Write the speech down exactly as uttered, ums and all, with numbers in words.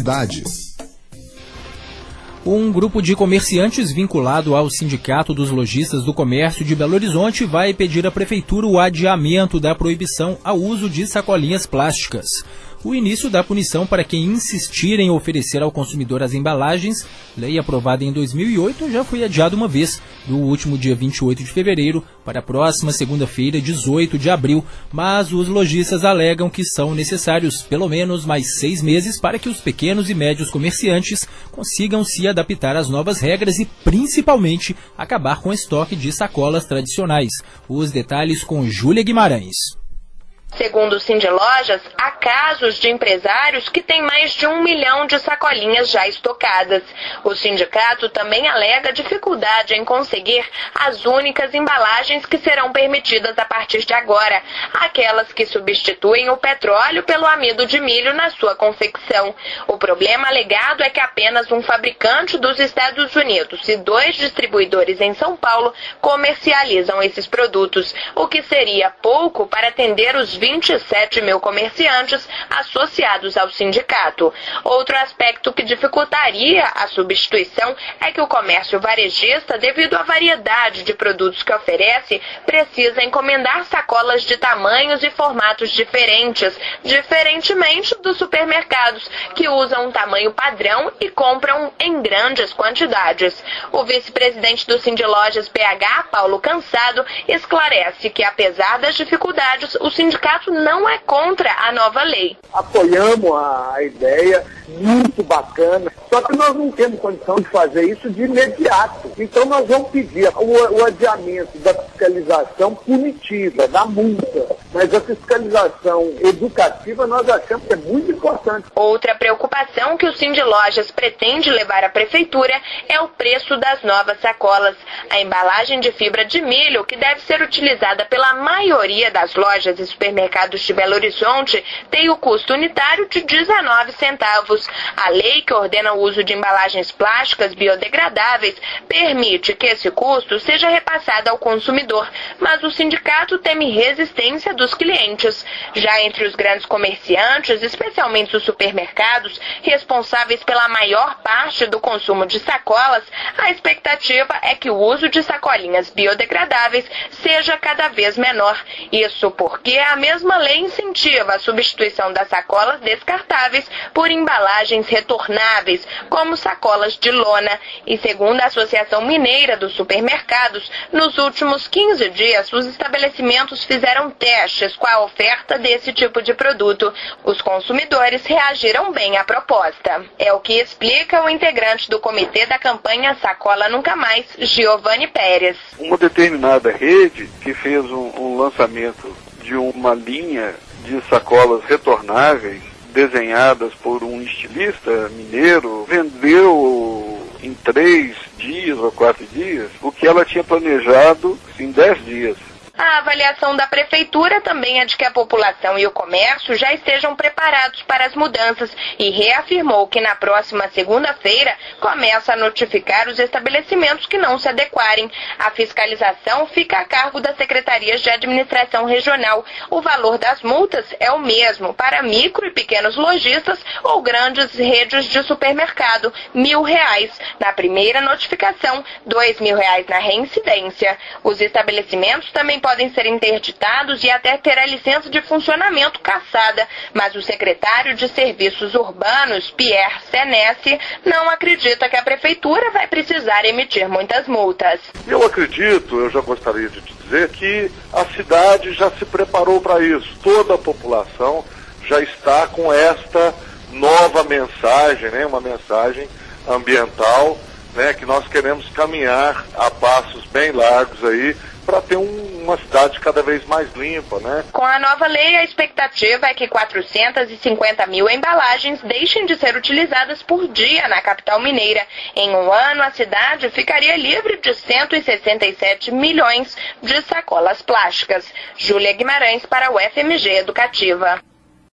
cidade. Um grupo de comerciantes vinculado ao Sindicato dos Lojistas do Comércio de Belo Horizonte vai pedir à Prefeitura o adiamento da proibição ao uso de sacolinhas plásticas. O início da punição para quem insistir em oferecer ao consumidor as embalagens, lei aprovada em dois mil e oito, já foi adiado uma vez, do último dia vinte e oito de fevereiro para a próxima segunda-feira, dezoito de abril, mas os lojistas alegam que são necessários pelo menos mais seis meses para que os pequenos e médios comerciantes consigam se adaptar às novas regras e, principalmente, acabar com o estoque de sacolas tradicionais. Os detalhes com Júlia Guimarães. Segundo o Sindilojas, há casos de empresários que têm mais de um milhão de sacolinhas já estocadas. O sindicato também alega dificuldade em conseguir as únicas embalagens que serão permitidas a partir de agora, aquelas que substituem o petróleo pelo amido de milho na sua confecção. O problema alegado é que apenas um fabricante dos Estados Unidos e dois distribuidores em São Paulo comercializam esses produtos, o que seria pouco para atender os vinte e sete mil comerciantes associados ao sindicato. Outro aspecto que dificultaria a substituição é que o comércio varejista, devido à variedade de produtos que oferece, precisa encomendar sacolas de tamanhos e formatos diferentes, diferentemente dos supermercados, que usam um tamanho padrão e compram em grandes quantidades. O vice-presidente do Sindilojas B H, Paulo Cansado, esclarece que, apesar das dificuldades, o sindicato não é contra a nova lei. Apoiamos a ideia, muito bacana, só que nós não temos condição de fazer isso de imediato. Então nós vamos pedir o, o adiamento da fiscalização punitiva, da multa, mas a fiscalização educativa nós achamos que é muito importante. Outra preocupação que o Sindilojas pretende levar à Prefeitura é o preço das novas sacolas. A embalagem de fibra de milho, que deve ser utilizada pela maioria das lojas e supermercados de Belo Horizonte, tem o custo unitário de dezenove centavos. A lei que ordena o uso de embalagens plásticas biodegradáveis permite que esse custo seja repassado ao consumidor, mas o sindicato teme resistência dos clientes. Já entre os grandes comerciantes, especialmente os supermercados, responsáveis pela maior parte do consumo de sacolas, a expectativa é que o uso de sacolinhas biodegradáveis seja cada vez menor. Isso porque a mesma lei incentiva a substituição das sacolas descartáveis por embalagens retornáveis, como sacolas de lona. E segundo a Associação Mineira dos Supermercados, nos últimos quinze dias, os estabelecimentos fizeram testes com a oferta desse tipo de produto. Os consumidores reagiram bem à proposta. É o que explica o integrante do comitê da campanha Sacola Nunca Mais, Giovanni Pérez. Uma determinada rede que fez um, um lançamento de uma linha de sacolas retornáveis desenhadas por um estilista mineiro, vendeu em três dias ou quatro dias o que ela tinha planejado em dez dias. A avaliação da Prefeitura também é de que a população e o comércio já estejam preparados para as mudanças e reafirmou que na próxima segunda-feira começa a notificar os estabelecimentos que não se adequarem. A fiscalização fica a cargo das secretarias de administração regional. O valor das multas é o mesmo para micro e pequenos lojistas ou grandes redes de supermercado, mil reais na primeira notificação, dois mil reais na reincidência. Os estabelecimentos também podem ser interditados e até ter a licença de funcionamento cassada, mas o secretário de Serviços Urbanos, Pierre Senesi, não acredita que a Prefeitura vai precisar emitir muitas multas. Eu acredito, eu já gostaria de te dizer, que a cidade já se preparou para isso. Toda a população já está com esta nova mensagem, né, uma mensagem ambiental, né, que nós queremos caminhar a passos bem largos aí, para ter um, uma cidade cada vez mais limpa, né? Com a nova lei, a expectativa é que quatrocentas e cinquenta mil embalagens deixem de ser utilizadas por dia na capital mineira. Em um ano, a cidade ficaria livre de cento e sessenta e sete milhões de sacolas plásticas. Júlia Guimarães para o F M G Educativa.